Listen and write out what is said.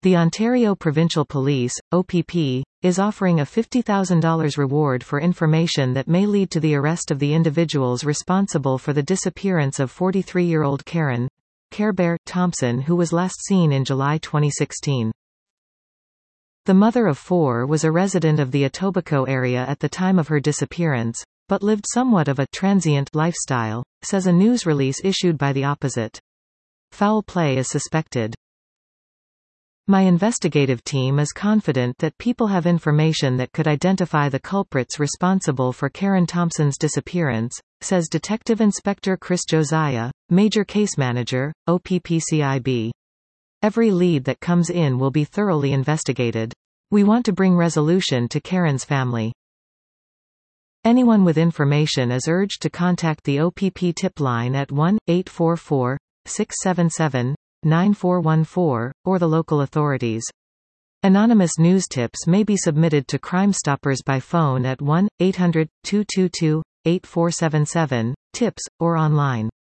The Ontario Provincial Police, OPP, is offering a $50,000 reward for information that may lead to the arrest of the individuals responsible for the disappearance of 43-year-old Karen Care Bear Thompson, who was last seen in July 2016. The mother of four was a resident of the Etobicoke area at the time of her disappearance, but lived somewhat of a transient lifestyle, says a news release issued by the opposite. Foul play is suspected. My investigative team is confident that people have information that could identify the culprits responsible for Karen Thompson's disappearance, says Detective Inspector Chris Josiah, Major Case Manager, OPPCIB. Every lead that comes in will be thoroughly investigated. We want to bring resolution to Karen's family. Anyone with information is urged to contact the OPP tip line at 1-844-677-9414, or the local authorities. Anonymous news tips may be submitted to Crime Stoppers by phone at 1-800-222-8477, tips, or online.